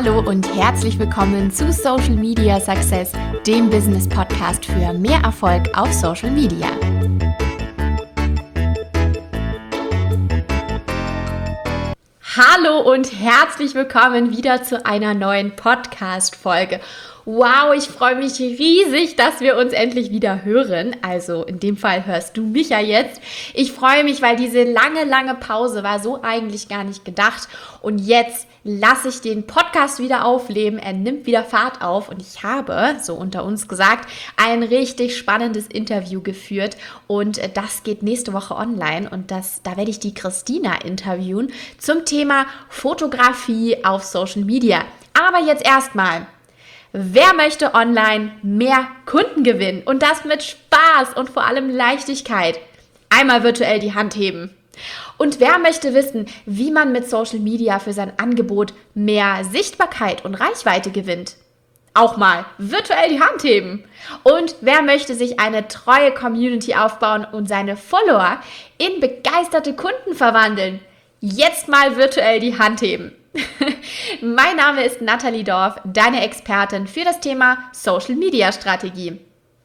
Hallo und herzlich willkommen zu Social Media Success, dem Business Podcast für mehr Erfolg auf Social Media. Hallo und herzlich willkommen wieder zu einer neuen Podcast-Folge. Wow, ich freue mich riesig, dass wir uns endlich wieder hören. Also in dem Fall hörst du mich ja jetzt. Ich freue mich, weil diese lange Pause war so eigentlich gar nicht gedacht. Und jetzt lasse ich den Podcast wieder aufleben. Er nimmt wieder Fahrt auf. Und ich habe, so unter uns gesagt, ein richtig spannendes Interview geführt. Und das geht nächste Woche online. Und da werde ich die Christina interviewen zum Thema Fotografie auf Social Media. Aber jetzt erstmal: Wer möchte online mehr Kunden gewinnen? Und das mit Spaß und vor allem Leichtigkeit? Einmal virtuell die Hand heben. Und wer möchte wissen, wie man mit Social Media für sein Angebot mehr Sichtbarkeit und Reichweite gewinnt? Auch mal virtuell die Hand heben. Und wer möchte sich eine treue Community aufbauen und seine Follower in begeisterte Kunden verwandeln? Jetzt mal virtuell die Hand heben. Mein Name ist Nathalie Dorf, deine Expertin für das Thema Social Media Strategie.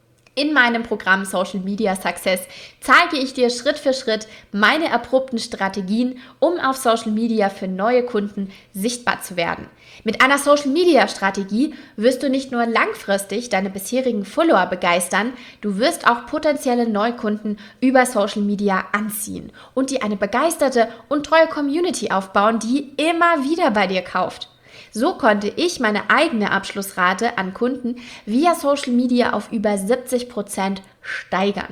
In meinem Programm Social Media Success zeige ich dir Schritt für Schritt meine erprobten Strategien, um auf Social Media für neue Kunden sichtbar zu werden. Mit einer Social Media Strategie wirst du nicht nur langfristig deine bisherigen Follower begeistern, du wirst auch potenzielle Neukunden über Social Media anziehen und dir eine begeisterte und treue Community aufbauen, die immer wieder bei dir kauft. So konnte ich meine eigene Abschlussrate an Kunden via Social Media auf über 70% steigern.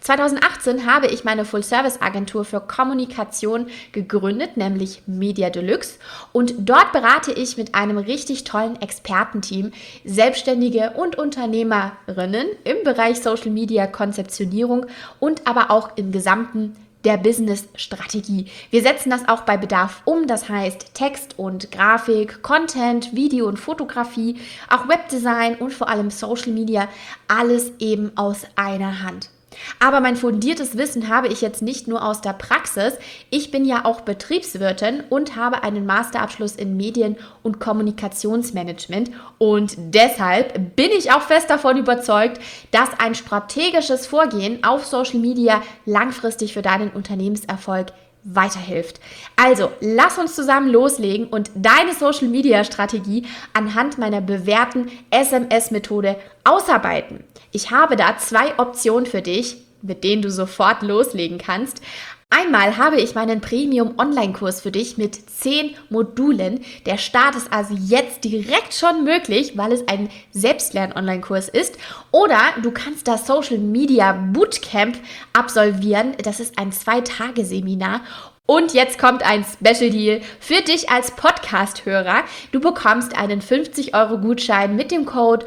2018 habe ich meine Full-Service-Agentur für Kommunikation gegründet, nämlich Media Deluxe. Und dort berate ich mit einem richtig tollen Expertenteam Selbstständige und Unternehmerinnen im Bereich Social Media Konzeptionierung und aber auch im gesamten der Business-Strategie. Wir setzen das auch bei Bedarf um, das heißt Text und Grafik, Content, Video und Fotografie, auch Webdesign und vor allem Social Media, alles eben aus einer Hand. Aber mein fundiertes Wissen habe ich jetzt nicht nur aus der Praxis. Ich bin ja auch Betriebswirtin und habe einen Masterabschluss in Medien- und Kommunikationsmanagement. Und deshalb bin ich auch fest davon überzeugt, dass ein strategisches Vorgehen auf Social Media langfristig für deinen Unternehmenserfolg weiterhilft. Also, lass uns zusammen loslegen und deine Social Media Strategie anhand meiner bewährten SMS-Methode ausarbeiten. Ich habe da 2 Optionen für dich, mit denen du sofort loslegen kannst. Einmal habe ich meinen Premium-Online-Kurs für dich mit 10 Modulen. Der Start ist also jetzt direkt schon möglich, weil es ein Selbstlern-Online-Kurs ist. Oder du kannst das Social Media Bootcamp absolvieren. Das ist ein 2-Tage-Seminar. Und jetzt kommt ein Special Deal für dich als Podcast-Hörer. Du bekommst einen 50-Euro-Gutschein mit dem Code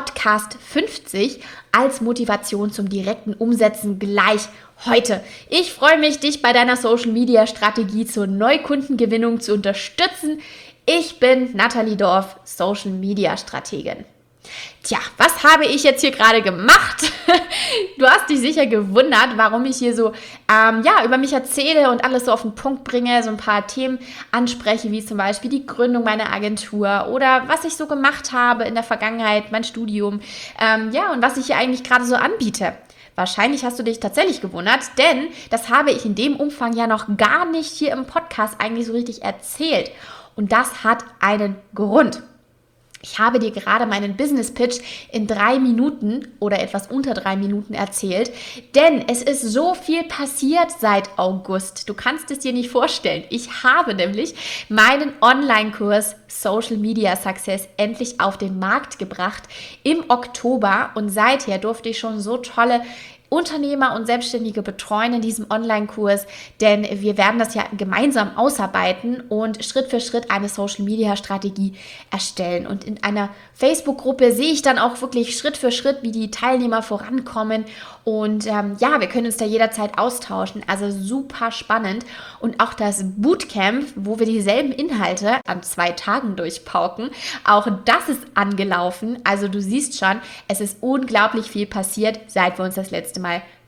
PODCAST50 als Motivation zum direkten Umsetzen gleich heute. Ich freue mich, dich bei deiner Social-Media-Strategie zur Neukundengewinnung zu unterstützen. Ich bin Nathalie Dorf, Social-Media-Strategin. Tja, was habe ich jetzt hier gerade gemacht? Du hast dich sicher gewundert, warum ich hier so über mich erzähle und alles so auf den Punkt bringe, so ein paar Themen anspreche, wie zum Beispiel die Gründung meiner Agentur oder was ich so gemacht habe in der Vergangenheit, mein Studium, und was ich hier eigentlich gerade so anbiete. Wahrscheinlich hast du dich tatsächlich gewundert, denn das habe ich in dem Umfang ja noch gar nicht hier im Podcast eigentlich so richtig erzählt. Und das hat einen Grund. Ich habe dir gerade meinen Business Pitch in 3 Minuten oder etwas unter 3 Minuten erzählt, denn es ist so viel passiert seit August. Du kannst es dir nicht vorstellen. Ich habe nämlich meinen Online-Kurs Social Media Success endlich auf den Markt gebracht im Oktober und seither durfte ich schon so tolle Unternehmer und Selbstständige betreuen in diesem Online-Kurs, denn wir werden das ja gemeinsam ausarbeiten und Schritt für Schritt eine Social-Media-Strategie erstellen. Und in einer Facebook-Gruppe sehe ich dann auch wirklich Schritt für Schritt, wie die Teilnehmer vorankommen. Und wir können uns da jederzeit austauschen. Also super spannend. Und auch das Bootcamp, wo wir dieselben Inhalte an 2 Tagen durchpauken, auch das ist angelaufen. Also du siehst schon, es ist unglaublich viel passiert, seit wir uns das letzte Mal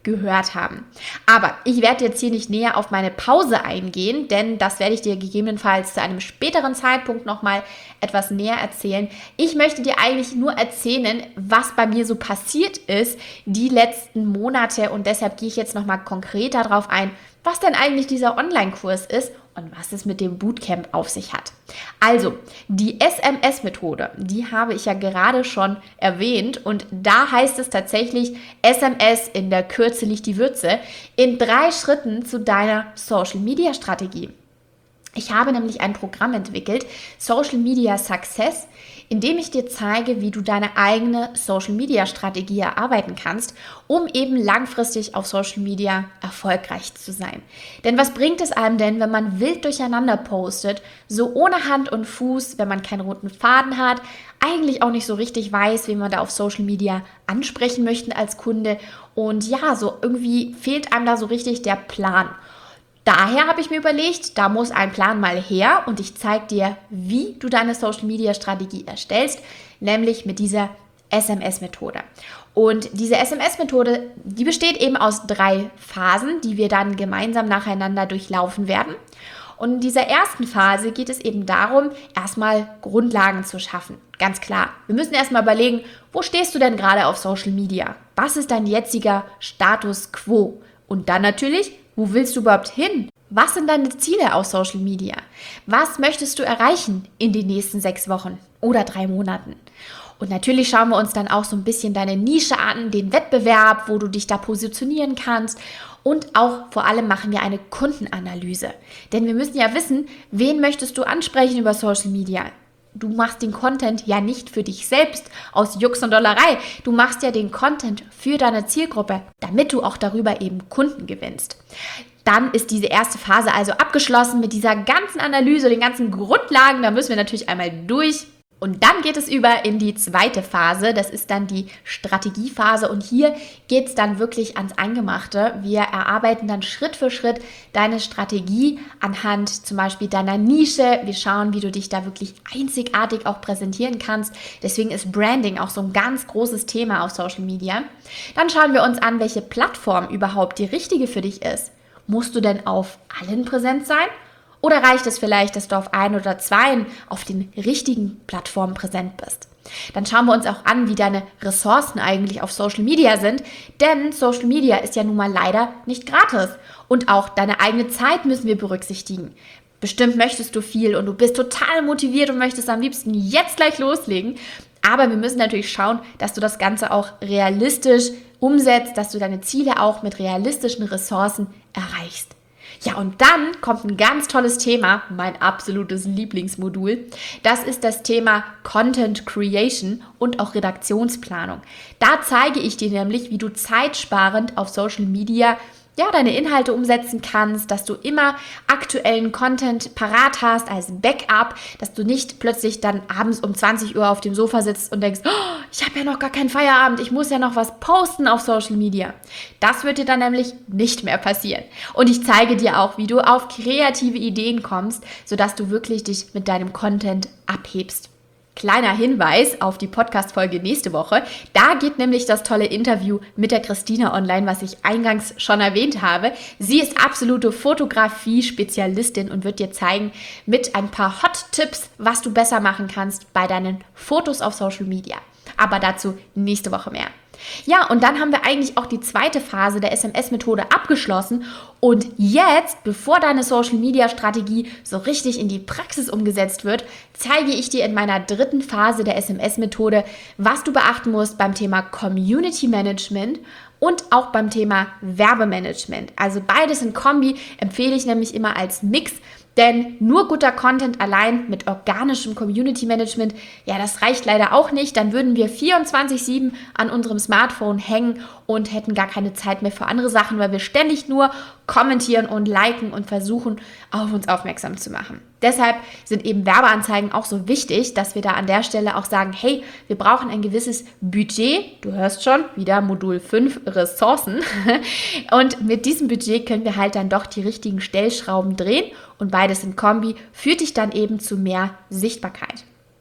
gehört haben. Aber ich werde jetzt hier nicht näher auf meine Pause eingehen, denn das werde ich dir gegebenenfalls zu einem späteren Zeitpunkt nochmal etwas näher erzählen. Ich möchte dir eigentlich nur erzählen, was bei mir so passiert ist die letzten Monate, und deshalb gehe ich jetzt nochmal konkreter darauf ein, was denn eigentlich dieser Online-Kurs ist und was es mit dem Bootcamp auf sich hat. Also, die SMS-Methode, die habe ich ja gerade schon erwähnt, und da heißt es tatsächlich, SMS, in der Kürze liegt die Würze, in 3 Schritten zu deiner Social-Media-Strategie. Ich habe nämlich ein Programm entwickelt, Social Media Success, in dem ich dir zeige, wie du deine eigene Social Media Strategie erarbeiten kannst, um eben langfristig auf Social Media erfolgreich zu sein. Denn was bringt es einem denn, wenn man wild durcheinander postet, so ohne Hand und Fuß, wenn man keinen roten Faden hat, eigentlich auch nicht so richtig weiß, wen man da auf Social Media ansprechen möchte als Kunde, und ja, so irgendwie fehlt einem da so richtig der Plan. Daher habe ich mir überlegt, da muss ein Plan mal her, und ich zeige dir, wie du deine Social-Media-Strategie erstellst, nämlich mit dieser SMS-Methode. Und diese SMS-Methode, die besteht eben aus 3 Phasen, die wir dann gemeinsam nacheinander durchlaufen werden. Und in dieser ersten Phase geht es eben darum, erstmal Grundlagen zu schaffen. Ganz klar, wir müssen erstmal überlegen, wo stehst du denn gerade auf Social Media? Was ist dein jetziger Status quo? Und dann natürlich, wo willst du überhaupt hin? Was sind deine Ziele auf Social Media? Was möchtest du erreichen in den nächsten 6 Wochen oder 3 Monaten? Und natürlich schauen wir uns dann auch so ein bisschen deine Nische an, den Wettbewerb, wo du dich da positionieren kannst. Und auch vor allem machen wir eine Kundenanalyse. Denn wir müssen ja wissen, wen möchtest du ansprechen über Social Media? Du machst den Content ja nicht für dich selbst aus Jux und Dollerei. Du machst ja den Content für deine Zielgruppe, damit du auch darüber eben Kunden gewinnst. Dann ist diese erste Phase also abgeschlossen mit dieser ganzen Analyse, den ganzen Grundlagen. Da müssen wir natürlich einmal durch. Und dann geht es über in die zweite Phase, das ist dann die Strategiephase, und hier geht es dann wirklich ans Eingemachte. Wir erarbeiten dann Schritt für Schritt deine Strategie anhand zum Beispiel deiner Nische. Wir schauen, wie du dich da wirklich einzigartig auch präsentieren kannst. Deswegen ist Branding auch so ein ganz großes Thema auf Social Media. Dann schauen wir uns an, welche Plattform überhaupt die richtige für dich ist. Musst du denn auf allen präsent sein? Oder reicht es vielleicht, dass du auf 1 oder 2 auf den richtigen Plattformen präsent bist? Dann schauen wir uns auch an, wie deine Ressourcen eigentlich auf Social Media sind, denn Social Media ist ja nun mal leider nicht gratis. Und auch deine eigene Zeit müssen wir berücksichtigen. Bestimmt möchtest du viel und du bist total motiviert und möchtest am liebsten jetzt gleich loslegen. Aber wir müssen natürlich schauen, dass du das Ganze auch realistisch umsetzt, dass du deine Ziele auch mit realistischen Ressourcen erreichst. Ja, und dann kommt ein ganz tolles Thema, mein absolutes Lieblingsmodul. Das ist das Thema Content Creation und auch Redaktionsplanung. Da zeige ich dir nämlich, wie du zeitsparend auf Social Media deine Inhalte umsetzen kannst, dass du immer aktuellen Content parat hast als Backup, dass du nicht plötzlich dann abends um 20 Uhr auf dem Sofa sitzt und denkst, oh, ich habe ja noch gar keinen Feierabend, ich muss ja noch was posten auf Social Media. Das wird dir dann nämlich nicht mehr passieren. Und ich zeige dir auch, wie du auf kreative Ideen kommst, sodass du wirklich dich mit deinem Content abhebst. Kleiner Hinweis auf die Podcast-Folge nächste Woche. Da geht nämlich das tolle Interview mit der Christina online, was ich eingangs schon erwähnt habe. Sie ist absolute Fotografie-Spezialistin und wird dir zeigen mit ein paar Hot-Tipps, was du besser machen kannst bei deinen Fotos auf Social Media. Aber dazu nächste Woche mehr. Ja, und dann haben wir eigentlich auch die zweite Phase der SMS-Methode abgeschlossen. Und jetzt, bevor deine Social-Media-Strategie so richtig in die Praxis umgesetzt wird, zeige ich dir in meiner dritten Phase der SMS-Methode, was du beachten musst beim Thema Community Management und auch beim Thema Werbemanagement. Also beides in Kombi empfehle ich nämlich immer als Mix. Denn nur guter Content allein mit organischem Community Management, das reicht leider auch nicht. Dann würden wir 24/7 an unserem Smartphone hängen und hätten gar keine Zeit mehr für andere Sachen, weil wir ständig nur kommentieren und liken und versuchen, auf uns aufmerksam zu machen. Deshalb sind eben Werbeanzeigen auch so wichtig, dass wir da an der Stelle auch sagen, hey, wir brauchen ein gewisses Budget. Du hörst schon, wieder Modul 5, Ressourcen. Und mit diesem Budget können wir halt dann doch die richtigen Stellschrauben drehen. Und beides in Kombi führt dich dann eben zu mehr Sichtbarkeit.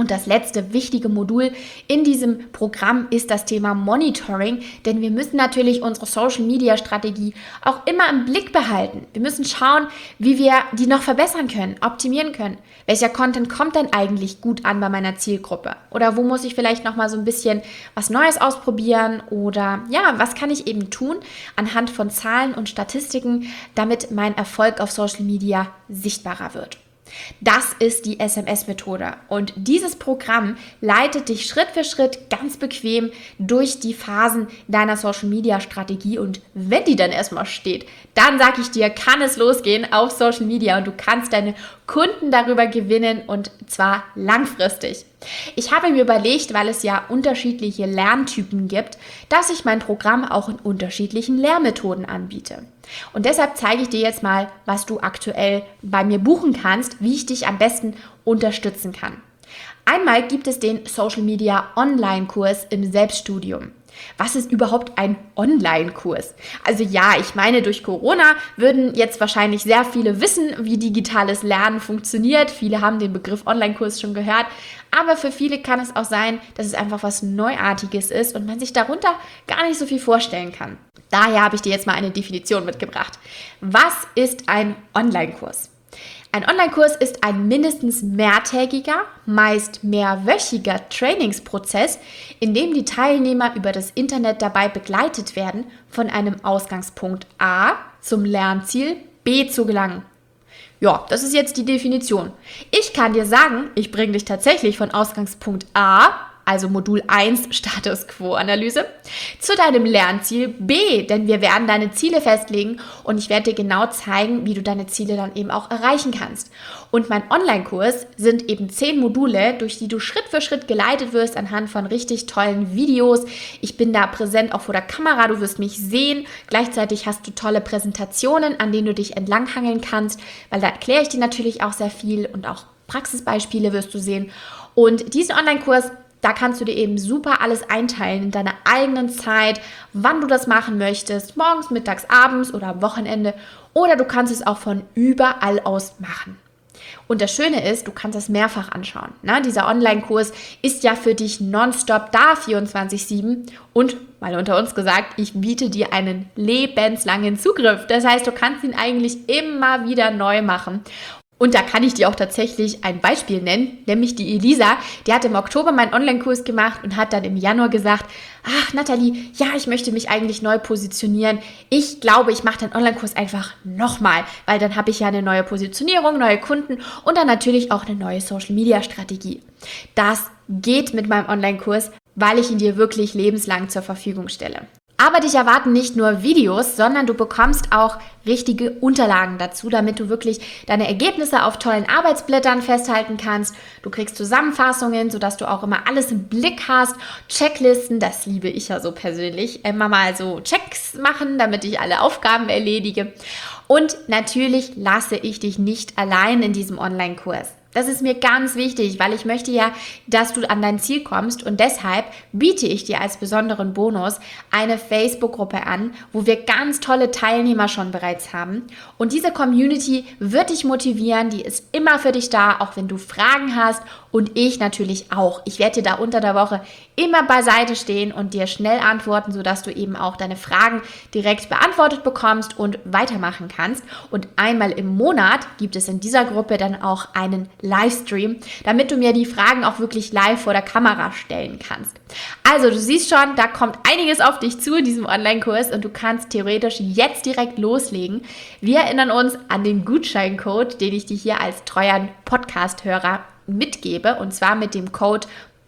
Und das letzte wichtige Modul in diesem Programm ist das Thema Monitoring, denn wir müssen natürlich unsere Social-Media-Strategie auch immer im Blick behalten. Wir müssen schauen, wie wir die noch verbessern können, optimieren können. Welcher Content kommt denn eigentlich gut an bei meiner Zielgruppe? Oder wo muss ich vielleicht nochmal so ein bisschen was Neues ausprobieren? Oder ja, was kann ich eben tun anhand von Zahlen und Statistiken, damit mein Erfolg auf Social Media sichtbarer wird? Das ist die SMS-Methode und dieses Programm leitet dich Schritt für Schritt ganz bequem durch die Phasen deiner Social-Media-Strategie und wenn die dann erstmal steht, dann sage ich dir, kann es losgehen auf Social Media und du kannst deine Kunden darüber gewinnen und zwar langfristig. Ich habe mir überlegt, weil es ja unterschiedliche Lerntypen gibt, dass ich mein Programm auch in unterschiedlichen Lehrmethoden anbiete. Und deshalb zeige ich dir jetzt mal, was du aktuell bei mir buchen kannst, wie ich dich am besten unterstützen kann. Einmal gibt es den Social Media Online-Kurs im Selbststudium. Was ist überhaupt ein Online-Kurs? Also ja, ich meine, durch Corona würden jetzt wahrscheinlich sehr viele wissen, wie digitales Lernen funktioniert. Viele haben den Begriff Online-Kurs schon gehört. Aber für viele kann es auch sein, dass es einfach was Neuartiges ist und man sich darunter gar nicht so viel vorstellen kann. Daher habe ich dir jetzt mal eine Definition mitgebracht. Was ist ein Online-Kurs? Ein Online-Kurs ist ein mindestens mehrtägiger, meist mehrwöchiger Trainingsprozess, in dem die Teilnehmer über das Internet dabei begleitet werden, von einem Ausgangspunkt A zum Lernziel B zu gelangen. Ja, das ist jetzt die Definition. Ich kann dir sagen, ich bringe dich tatsächlich von Ausgangspunkt A, also Modul 1 Status Quo Analyse, zu deinem Lernziel B, denn wir werden deine Ziele festlegen und ich werde dir genau zeigen, wie du deine Ziele dann eben auch erreichen kannst. Und mein Online-Kurs sind eben 10 Module, durch die du Schritt für Schritt geleitet wirst anhand von richtig tollen Videos. Ich bin da präsent auch vor der Kamera, du wirst mich sehen. Gleichzeitig hast du tolle Präsentationen, an denen du dich entlanghangeln kannst, weil da erkläre ich dir natürlich auch sehr viel und auch Praxisbeispiele wirst du sehen. Und diesen Online-Kurs, da kannst du dir eben super alles einteilen in deiner eigenen Zeit, wann du das machen möchtest, morgens, mittags, abends oder am Wochenende. Oder du kannst es auch von überall aus machen. Und das Schöne ist, du kannst das mehrfach anschauen. Dieser Online-Kurs ist ja für dich nonstop da, 24/7. Und, mal unter uns gesagt, ich biete dir einen lebenslangen Zugriff. Das heißt, du kannst ihn eigentlich immer wieder neu machen. Und da kann ich dir auch tatsächlich ein Beispiel nennen, nämlich die Elisa, die hat im Oktober meinen Online-Kurs gemacht und hat dann im Januar gesagt, ach Nathalie, ja, ich möchte mich eigentlich neu positionieren. Ich glaube, ich mache den Online-Kurs einfach nochmal, weil dann habe ich ja eine neue Positionierung, neue Kunden und dann natürlich auch eine neue Social-Media-Strategie. Das geht mit meinem Online-Kurs, weil ich ihn dir wirklich lebenslang zur Verfügung stelle. Aber dich erwarten nicht nur Videos, sondern du bekommst auch richtige Unterlagen dazu, damit du wirklich deine Ergebnisse auf tollen Arbeitsblättern festhalten kannst. Du kriegst Zusammenfassungen, sodass du auch immer alles im Blick hast. Checklisten, das liebe ich ja so persönlich. Immer mal so Checks machen, damit ich alle Aufgaben erledige. Und natürlich lasse ich dich nicht allein in diesem Online-Kurs. Das ist mir ganz wichtig, weil ich möchte ja, dass du an dein Ziel kommst und deshalb biete ich dir als besonderen Bonus eine Facebook-Gruppe an, wo wir ganz tolle Teilnehmer schon bereits haben und diese Community wird dich motivieren, die ist immer für dich da, auch wenn du Fragen hast und ich natürlich auch. Ich werde dir da unter der Woche immer beiseite stehen und dir schnell antworten, sodass du eben auch deine Fragen direkt beantwortet bekommst und weitermachen kannst. Und einmal im Monat gibt es in dieser Gruppe dann auch einen Livestream, damit du mir die Fragen auch wirklich live vor der Kamera stellen kannst. Also du siehst schon, da kommt einiges auf dich zu in diesem Online-Kurs und du kannst theoretisch jetzt direkt loslegen. Wir erinnern uns an den Gutscheincode, den ich dir hier als treuer Podcast-Hörer mitgebe und zwar mit dem Code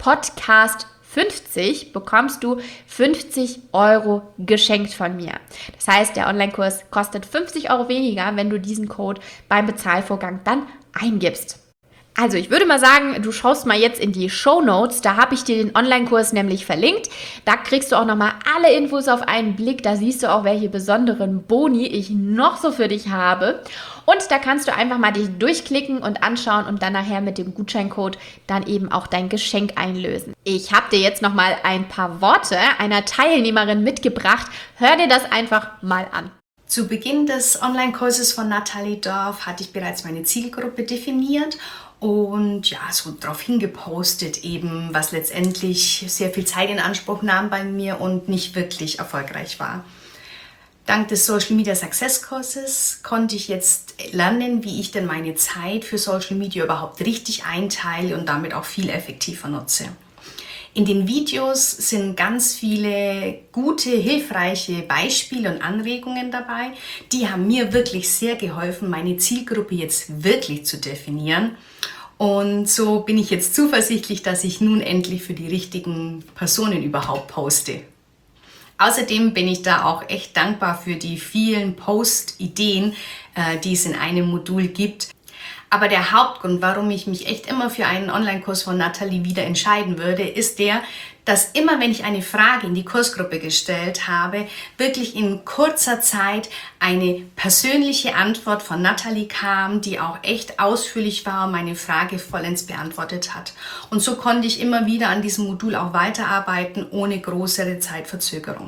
Podcast50 bekommst du 50 € geschenkt von mir. Das heißt, der Online-Kurs kostet 50 € weniger, wenn du diesen Code beim Bezahlvorgang dann eingibst. Also ich würde mal sagen, du schaust mal jetzt in die Shownotes, da habe ich dir den Online-Kurs nämlich verlinkt. Da kriegst du auch nochmal alle Infos auf einen Blick, da siehst du auch, welche besonderen Boni ich noch so für dich habe. Und da kannst du einfach mal dich durchklicken und anschauen und dann nachher mit dem Gutscheincode dann eben auch dein Geschenk einlösen. Ich habe dir jetzt nochmal ein paar Worte einer Teilnehmerin mitgebracht. Hör dir das einfach mal an. Zu Beginn des Online-Kurses von Nathalie Dorf hatte ich bereits meine Zielgruppe definiert und ja, so darauf hingepostet eben, was letztendlich sehr viel Zeit in Anspruch nahm bei mir und nicht wirklich erfolgreich war. Dank des Social Media Success Kurses konnte ich jetzt lernen, wie ich denn meine Zeit für Social Media überhaupt richtig einteile und damit auch viel effektiver nutze. In den Videos sind ganz viele gute, hilfreiche Beispiele und Anregungen dabei. Die haben mir wirklich sehr geholfen, meine Zielgruppe jetzt wirklich zu definieren. Und so bin ich jetzt zuversichtlich, dass ich nun endlich für die richtigen Personen überhaupt poste. Außerdem bin ich da auch echt dankbar für die vielen Post-Ideen, die es in einem Modul gibt. Aber der Hauptgrund, warum ich mich echt immer für einen Online-Kurs von Nathalie wieder entscheiden würde, ist der, dass immer, wenn ich eine Frage in die Kursgruppe gestellt habe, wirklich in kurzer Zeit eine persönliche Antwort von Nathalie kam, die auch echt ausführlich war und meine Frage vollends beantwortet hat. Und so konnte ich immer wieder an diesem Modul auch weiterarbeiten, ohne größere Zeitverzögerung.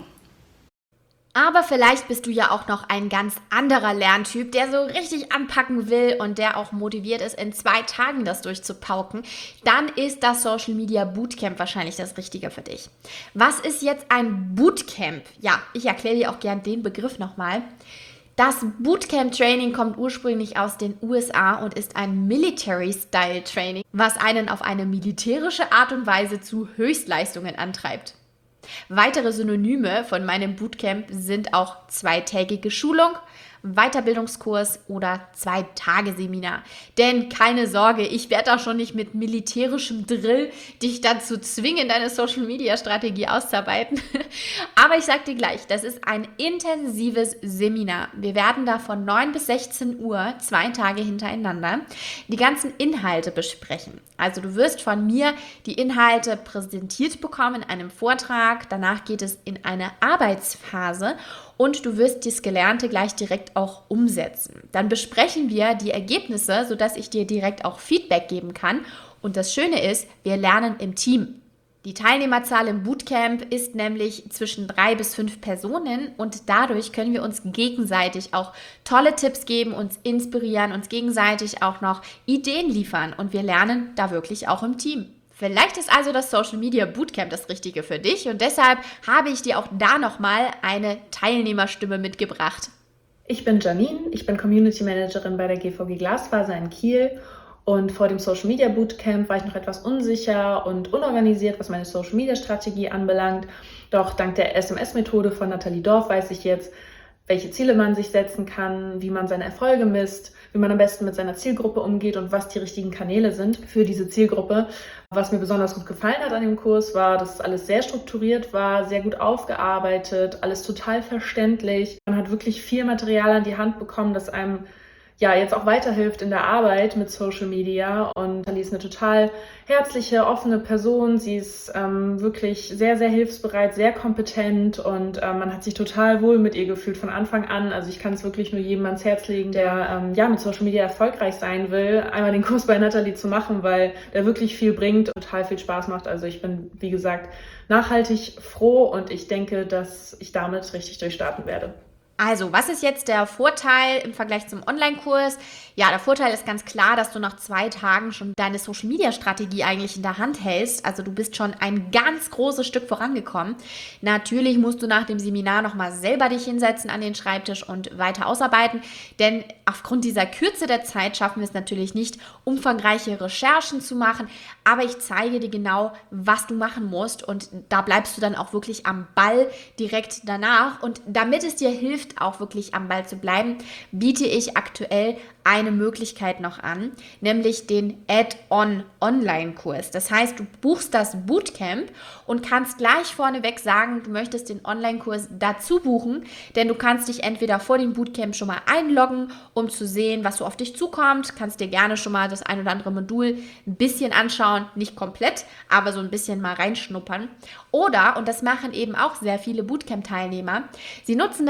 Aber vielleicht bist du ja auch noch ein ganz anderer Lerntyp, der so richtig anpacken will und der auch motiviert ist, in 2 Tagen das durchzupauken. Dann ist das Social Media Bootcamp wahrscheinlich das Richtige für dich. Was ist jetzt ein Bootcamp? Ja, ich erkläre dir auch gern den Begriff nochmal. Das Bootcamp-Training kommt ursprünglich aus den USA und ist ein Military-Style-Training, was einen auf eine militärische Art und Weise zu Höchstleistungen antreibt. Weitere Synonyme von meinem Bootcamp sind auch 2-tägige Schulung, Weiterbildungskurs oder 2-Tage-Seminar. Denn keine Sorge, ich werde da schon nicht mit militärischem Drill dich dazu zwingen, deine Social-Media-Strategie auszuarbeiten. Aber ich sage dir gleich, das ist ein intensives Seminar. Wir werden da von 9 bis 16 Uhr 2 Tage hintereinander die ganzen Inhalte besprechen. Also du wirst von mir die Inhalte präsentiert bekommen in einem Vortrag. Danach geht es in eine Arbeitsphase und du wirst das Gelernte gleich direkt auch umsetzen. Dann besprechen wir die Ergebnisse, sodass ich dir direkt auch Feedback geben kann. Und das Schöne ist, wir lernen im Team. Die Teilnehmerzahl im Bootcamp ist nämlich zwischen 3 bis 5 Personen und dadurch können wir uns gegenseitig auch tolle Tipps geben, uns inspirieren, uns gegenseitig auch noch Ideen liefern und wir lernen da wirklich auch im Team. Vielleicht ist also das Social Media Bootcamp das Richtige für dich und deshalb habe ich dir auch da nochmal eine Teilnehmerstimme mitgebracht. Ich bin Janine, ich bin Community Managerin bei der GVG Glasfaser in Kiel und vor dem Social Media Bootcamp war ich noch etwas unsicher und unorganisiert, was meine Social Media Strategie anbelangt. Doch dank der SMS-Methode von Nathalie Dorf weiß ich jetzt, welche Ziele man sich setzen kann, wie man seine Erfolge misst, wie man am besten mit seiner Zielgruppe umgeht und was die richtigen Kanäle sind für diese Zielgruppe. Was mir besonders gut gefallen hat an dem Kurs war, dass alles sehr strukturiert war, sehr gut aufgearbeitet, alles total verständlich. Man hat wirklich viel Material an die Hand bekommen, das einem ja jetzt auch weiterhilft in der Arbeit mit Social Media. Und Nathalie ist eine total herzliche, offene Person. Sie ist wirklich sehr, sehr hilfsbereit, sehr kompetent und man hat sich total wohl mit ihr gefühlt von Anfang an. Also ich kann es wirklich nur jedem ans Herz legen, der mit Social Media erfolgreich sein will, einmal den Kurs bei Nathalie zu machen, weil der wirklich viel bringt und total viel Spaß macht. Also ich bin, wie gesagt, nachhaltig froh und ich denke, dass ich damit richtig durchstarten werde. Also, was ist jetzt der Vorteil im Vergleich zum Online-Kurs? Ja, der Vorteil ist ganz klar, dass du nach 2 Tagen schon deine Social-Media-Strategie eigentlich in der Hand hältst. Also du bist schon ein ganz großes Stück vorangekommen. Natürlich musst du nach dem Seminar nochmal selber dich hinsetzen an den Schreibtisch und weiter ausarbeiten, denn aufgrund dieser Kürze der Zeit schaffen wir es natürlich nicht, umfangreiche Recherchen zu machen, aber ich zeige dir genau, was du machen musst und da bleibst du dann auch wirklich am Ball direkt danach und damit es dir hilft, auch wirklich am Ball zu bleiben, biete ich aktuell eine Möglichkeit noch an, nämlich den Add-on-Online-Kurs. Das heißt, du buchst das Bootcamp und kannst gleich vorneweg sagen, du möchtest den Online-Kurs dazu buchen, denn du kannst dich entweder vor dem Bootcamp schon mal einloggen, um zu sehen, was so auf dich zukommt, kannst dir gerne schon mal das ein oder andere Modul ein bisschen anschauen, nicht komplett, aber so ein bisschen mal reinschnuppern. Oder, und das machen eben auch sehr viele Bootcamp-Teilnehmer, sie nutzen das als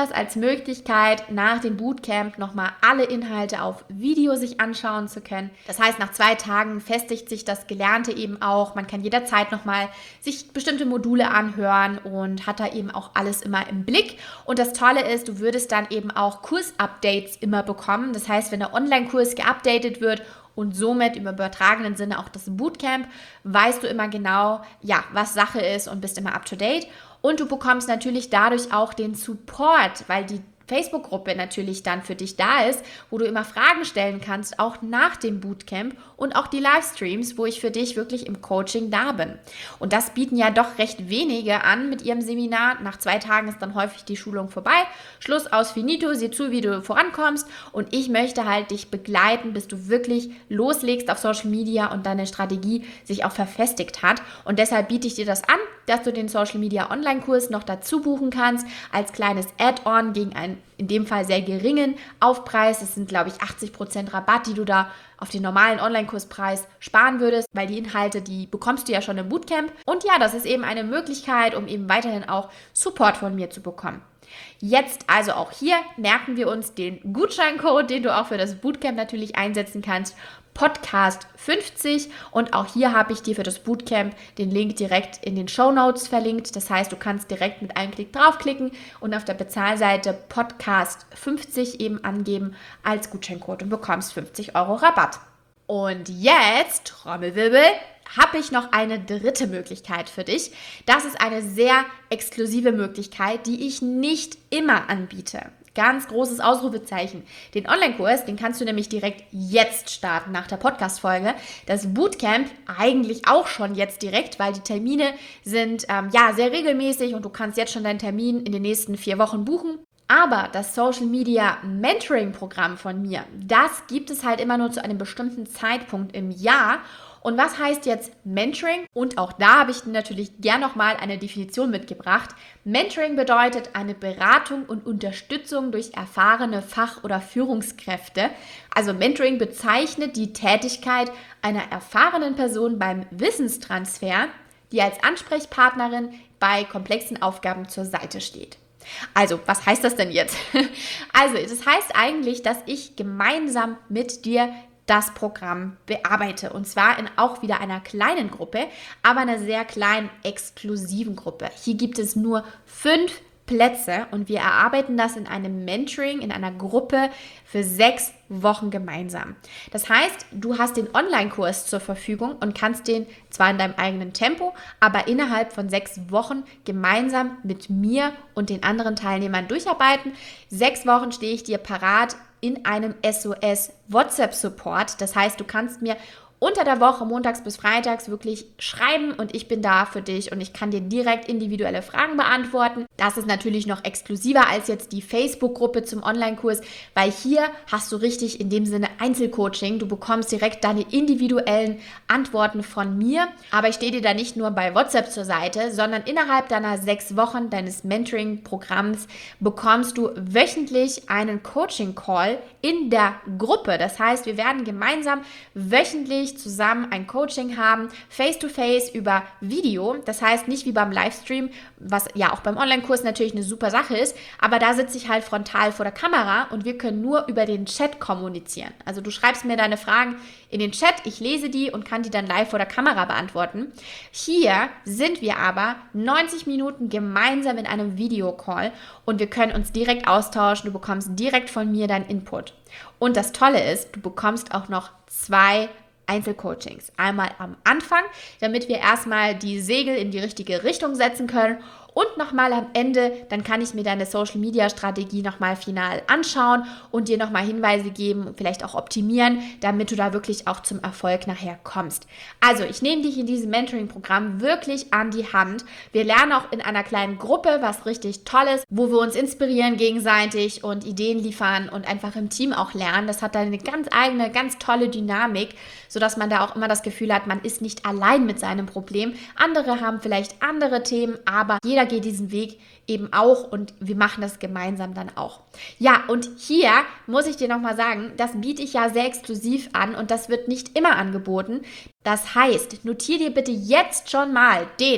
Möglichkeit, nach dem Bootcamp nochmal alle Inhalte auf Video sich anschauen zu können. Das heißt, nach 2 Tagen festigt sich das Gelernte eben auch. Man kann jederzeit nochmal sich bestimmte Module anhören und hat da eben auch alles immer im Blick. Und das Tolle ist, du würdest dann eben auch Kursupdates immer bekommen. Das heißt, wenn der Online-Kurs geupdatet wird und somit im übertragenen Sinne auch das Bootcamp, weißt du immer genau, ja, was Sache ist und bist immer up to date. Und du bekommst natürlich dadurch auch den Support, weil die Facebook-Gruppe natürlich dann für dich da ist, wo du immer Fragen stellen kannst, auch nach dem Bootcamp und auch die Livestreams, wo ich für dich wirklich im Coaching da bin. Und das bieten ja doch recht wenige an mit ihrem Seminar. Nach 2 Tagen ist dann häufig die Schulung vorbei. Schluss, aus, finito, sieh zu, wie du vorankommst. Und ich möchte halt dich begleiten, bis du wirklich loslegst auf Social Media und deine Strategie sich auch verfestigt hat. Und deshalb biete ich dir das an, dass du den Social Media Online-Kurs noch dazu buchen kannst, als kleines Add-on gegen einen in dem Fall sehr geringen Aufpreis. Das sind, glaube ich, 80% Rabatt, die du da auf den normalen Online-Kurspreis sparen würdest, weil die Inhalte, die bekommst du ja schon im Bootcamp. Und ja, das ist eben eine Möglichkeit, um eben weiterhin auch Support von mir zu bekommen. Jetzt also auch hier merken wir uns den Gutscheincode, den du auch für das Bootcamp natürlich einsetzen kannst. Podcast 50 und auch hier habe ich dir für das Bootcamp den Link direkt in den Shownotes verlinkt. Das heißt, du kannst direkt mit einem Klick draufklicken und auf der Bezahlseite Podcast 50 eben angeben als Gutscheincode und bekommst 50 € Rabatt. Und jetzt, Trommelwirbel, habe ich noch eine dritte Möglichkeit für dich. Das ist eine sehr exklusive Möglichkeit, die ich nicht immer anbiete. Ganz großes Ausrufezeichen. Den Online-Kurs, den kannst du nämlich direkt jetzt starten nach der Podcast-Folge. Das Bootcamp eigentlich auch schon jetzt direkt, weil die Termine sind sehr regelmäßig und du kannst jetzt schon deinen Termin in den nächsten 4 Wochen buchen. Aber das Social Media Mentoring Programm von mir, das gibt es halt immer nur zu einem bestimmten Zeitpunkt im Jahr. Und was heißt jetzt Mentoring? Und auch da habe ich natürlich gern nochmal eine Definition mitgebracht. Mentoring bedeutet eine Beratung und Unterstützung durch erfahrene Fach- oder Führungskräfte. Also Mentoring bezeichnet die Tätigkeit einer erfahrenen Person beim Wissenstransfer, die als Ansprechpartnerin bei komplexen Aufgaben zur Seite steht. Also, was heißt das denn jetzt? Also, das heißt eigentlich, dass ich gemeinsam mit dir das Programm bearbeite. Und zwar in auch wieder einer kleinen Gruppe, aber einer sehr kleinen, exklusiven Gruppe. Hier gibt es nur 5 Plätze und wir erarbeiten das in einem Mentoring, in einer Gruppe für 6 Wochen gemeinsam. Das heißt, du hast den Online-Kurs zur Verfügung und kannst den zwar in deinem eigenen Tempo, aber innerhalb von 6 Wochen gemeinsam mit mir und den anderen Teilnehmern durcharbeiten. 6 Wochen stehe ich dir parat in einem SOS WhatsApp-Support. Das heißt, du kannst mir unter der Woche, montags bis freitags, wirklich schreiben und ich bin da für dich und ich kann dir direkt individuelle Fragen beantworten. Das ist natürlich noch exklusiver als jetzt die Facebook-Gruppe zum Online-Kurs, weil hier hast du richtig in dem Sinne Einzelcoaching. Du bekommst direkt deine individuellen Antworten von mir, aber ich stehe dir da nicht nur bei WhatsApp zur Seite, sondern innerhalb deiner 6 Wochen deines Mentoring-Programms bekommst du wöchentlich einen Coaching-Call in der Gruppe. Das heißt, wir werden gemeinsam wöchentlich zusammen ein Coaching haben, face-to-face über Video. Das heißt nicht wie beim Livestream, was ja auch beim Online-Kurs natürlich eine super Sache ist, aber da sitze ich halt frontal vor der Kamera und wir können nur über den Chat kommunizieren. Also du schreibst mir deine Fragen in den Chat, ich lese die und kann die dann live vor der Kamera beantworten. Hier sind wir aber 90 Minuten gemeinsam in einem Videocall und wir können uns direkt austauschen. Du bekommst direkt von mir deinen Input. Und das Tolle ist, du bekommst auch noch 2 Einzelcoachings. Einmal am Anfang, damit wir erstmal die Segel in die richtige Richtung setzen können und nochmal am Ende, dann kann ich mir deine Social-Media-Strategie nochmal final anschauen und dir nochmal Hinweise geben und vielleicht auch optimieren, damit du da wirklich auch zum Erfolg nachher kommst. Also ich nehme dich in diesem Mentoring-Programm wirklich an die Hand. Wir lernen auch in einer kleinen Gruppe, was richtig toll ist, wo wir uns inspirieren gegenseitig und Ideen liefern und einfach im Team auch lernen. Das hat dann eine ganz eigene, ganz tolle Dynamik, sodass man da auch immer das Gefühl hat, man ist nicht allein mit seinem Problem. Andere haben vielleicht andere Themen, aber jeder geht diesen Weg eben auch und wir machen das gemeinsam dann auch. Ja, und hier muss ich dir nochmal sagen, das biete ich ja sehr exklusiv an und das wird nicht immer angeboten. Das heißt, notiere dir bitte jetzt schon mal den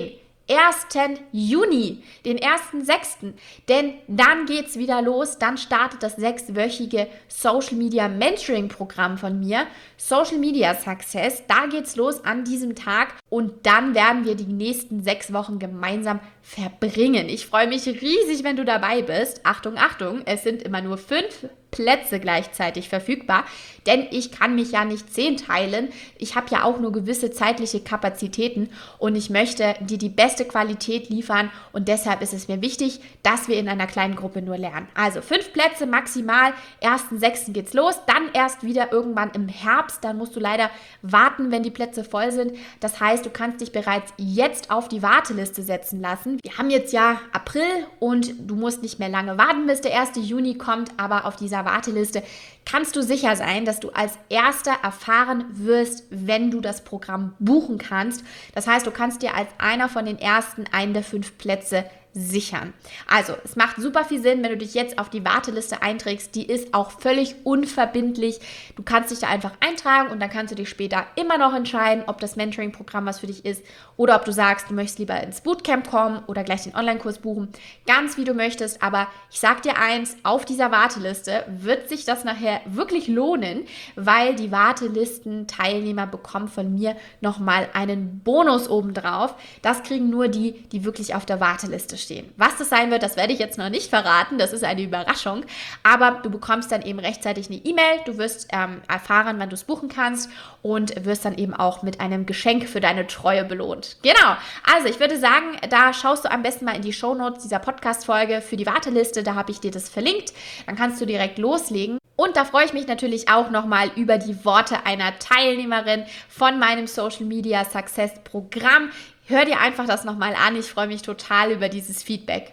1. Juni, den 1.6., denn dann geht's wieder los, dann startet das 6-wöchige Social Media Mentoring Programm von mir, Social Media Success, da geht's los an diesem Tag und dann werden wir die nächsten 6 Wochen gemeinsam verbringen. Ich freue mich riesig, wenn du dabei bist. Achtung, Achtung, es sind immer nur 5 Plätze gleichzeitig verfügbar, denn ich kann mich ja nicht 10 teilen. Ich habe ja auch nur gewisse zeitliche Kapazitäten und ich möchte dir die beste Qualität liefern und deshalb ist es mir wichtig, dass wir in einer kleinen Gruppe nur lernen. Also 5 Plätze maximal, 1.6. geht's los, dann erst wieder irgendwann im Herbst, dann musst du leider warten, wenn die Plätze voll sind. Das heißt, du kannst dich bereits jetzt auf die Warteliste setzen lassen. Wir haben jetzt ja April und du musst nicht mehr lange warten, bis der 1. Juni kommt, aber auf dieser Warteliste kannst du sicher sein, dass du als Erster erfahren wirst, wenn du das Programm buchen kannst. Das heißt, du kannst dir als einer von den Ersten einen der 5 Plätze sichern. Also, es macht super viel Sinn, wenn du dich jetzt auf die Warteliste einträgst. Die ist auch völlig unverbindlich. Du kannst dich da einfach eintragen und dann kannst du dich später immer noch entscheiden, ob das Mentoring-Programm was für dich ist oder ob du sagst, du möchtest lieber ins Bootcamp kommen oder gleich den Online-Kurs buchen. Ganz wie du möchtest, aber ich sag dir eins, auf dieser Warteliste wird sich das nachher wirklich lohnen, weil die Wartelisten-Teilnehmer bekommen von mir nochmal einen Bonus obendrauf. Das kriegen nur die, die wirklich auf der Warteliste stehen. Was das sein wird, das werde ich jetzt noch nicht verraten, das ist eine Überraschung, aber du bekommst dann eben rechtzeitig eine E-Mail, du wirst erfahren, wann du es buchen kannst und wirst dann eben auch mit einem Geschenk für deine Treue belohnt. Genau, also ich würde sagen, da schaust du am besten mal in die Shownotes dieser Podcast-Folge für die Warteliste, da habe ich dir das verlinkt, dann kannst du direkt loslegen. Und da freue ich mich natürlich auch nochmal über die Worte einer Teilnehmerin von meinem Social Media Success Programm. Hör dir einfach das nochmal an. Ich freue mich total über dieses Feedback.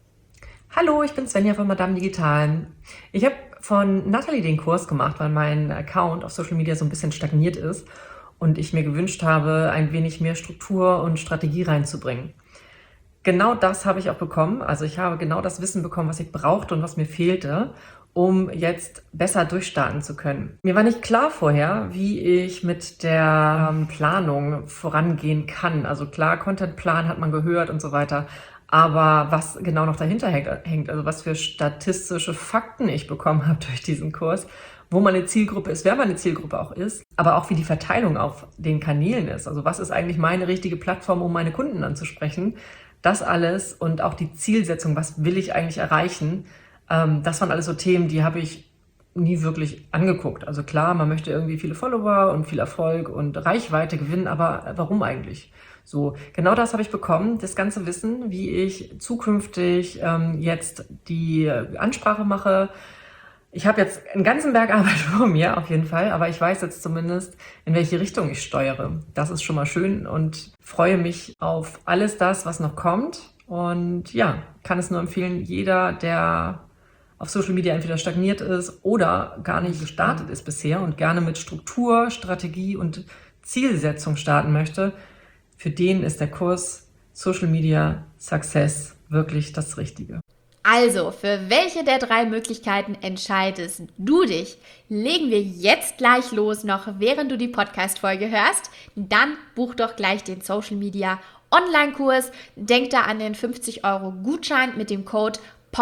Hallo, ich bin Svenja von Madame Digital. Ich habe von Nathalie den Kurs gemacht, weil mein Account auf Social Media so ein bisschen stagniert ist und ich mir gewünscht habe, ein wenig mehr Struktur und Strategie reinzubringen. Genau das habe ich auch bekommen. Also ich habe genau das Wissen bekommen, was ich brauchte und was mir fehlte, um jetzt besser durchstarten zu können. Mir war nicht klar vorher, wie ich mit der Planung vorangehen kann. Also klar, Contentplan hat man gehört und so weiter. Aber was genau noch dahinter hängt, also was für statistische Fakten ich bekommen habe durch diesen Kurs, wo meine Zielgruppe ist, wer meine Zielgruppe auch ist, aber auch wie die Verteilung auf den Kanälen ist. Also was ist eigentlich meine richtige Plattform, um meine Kunden anzusprechen? Das alles und auch die Zielsetzung, was will ich eigentlich erreichen? Das waren alles so Themen, die habe ich nie wirklich angeguckt. Also klar, man möchte irgendwie viele Follower und viel Erfolg und Reichweite gewinnen, aber warum eigentlich? So, genau das habe ich bekommen, das ganze Wissen, wie ich zukünftig jetzt die Ansprache mache. Ich habe jetzt einen ganzen Berg Arbeit vor mir auf jeden Fall, aber ich weiß jetzt zumindest, in welche Richtung ich steuere. Das ist schon mal schön und freue mich auf alles das, was noch kommt. Und ja, kann es nur empfehlen, jeder, der auf Social Media entweder stagniert ist oder gar nicht gestartet ist bisher und gerne mit Struktur, Strategie und Zielsetzung starten möchte, für den ist der Kurs Social Media Success wirklich das Richtige. Also, für welche der 3 Möglichkeiten entscheidest du dich? Legen wir jetzt gleich los, noch während du die Podcast-Folge hörst. Dann buch doch gleich den Social Media Online-Kurs. Denk da an den 50 € Gutschein mit dem Code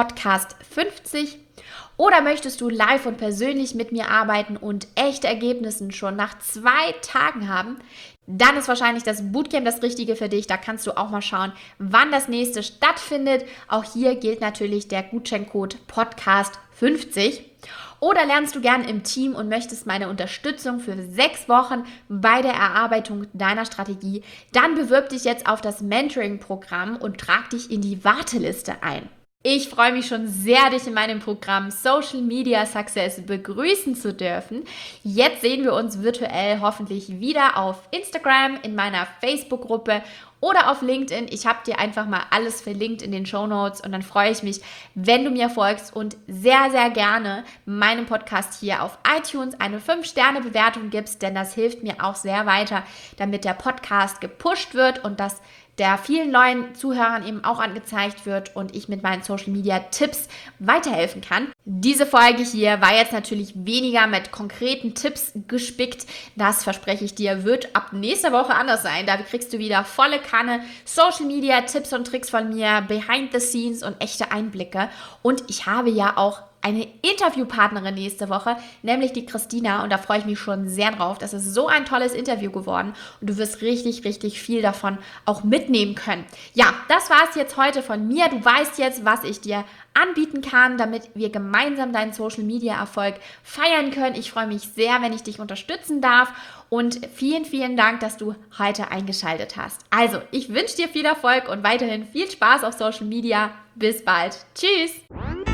Podcast50. Oder möchtest du live und persönlich mit mir arbeiten und echte Ergebnisse schon nach 2 Tagen haben? Dann ist wahrscheinlich das Bootcamp das Richtige für dich. Da kannst du auch mal schauen, wann das nächste stattfindet. Auch hier gilt natürlich der Gutscheincode Podcast50. Oder lernst du gern im Team und möchtest meine Unterstützung für 6 Wochen bei der Erarbeitung deiner Strategie? Dann bewirb dich jetzt auf das Mentoring-Programm und trag dich in die Warteliste ein. Ich freue mich schon sehr, dich in meinem Programm Social Media Success begrüßen zu dürfen. Jetzt sehen wir uns virtuell hoffentlich wieder auf Instagram, in meiner Facebook-Gruppe oder auf LinkedIn. Ich habe dir einfach mal alles verlinkt in den Shownotes und dann freue ich mich, wenn du mir folgst und sehr, sehr gerne meinem Podcast hier auf iTunes eine 5-Sterne-Bewertung gibst, denn das hilft mir auch sehr weiter, damit der Podcast gepusht wird und dass der vielen neuen Zuhörern eben auch angezeigt wird und ich mit meinen Social Media Tipps weiterhelfen kann. Diese Folge hier war jetzt natürlich weniger mit konkreten Tipps gespickt. Das verspreche ich dir, wird ab nächster Woche anders sein. Da kriegst du wieder volle Kanne Social Media Tipps und Tricks von mir, Behind the Scenes und echte Einblicke. Und ich habe ja auch eine Interviewpartnerin nächste Woche, nämlich die Christina, und da freue ich mich schon sehr drauf. Das ist so ein tolles Interview geworden und du wirst richtig, richtig viel davon auch mitnehmen können. Ja, das war es jetzt heute von mir. Du weißt jetzt, was ich dir anbieten kann, damit wir gemeinsam deinen Social-Media-Erfolg feiern können. Ich freue mich sehr, wenn ich dich unterstützen darf und vielen, vielen Dank, dass du heute eingeschaltet hast. Also, ich wünsche dir viel Erfolg und weiterhin viel Spaß auf Social Media. Bis bald. Tschüss!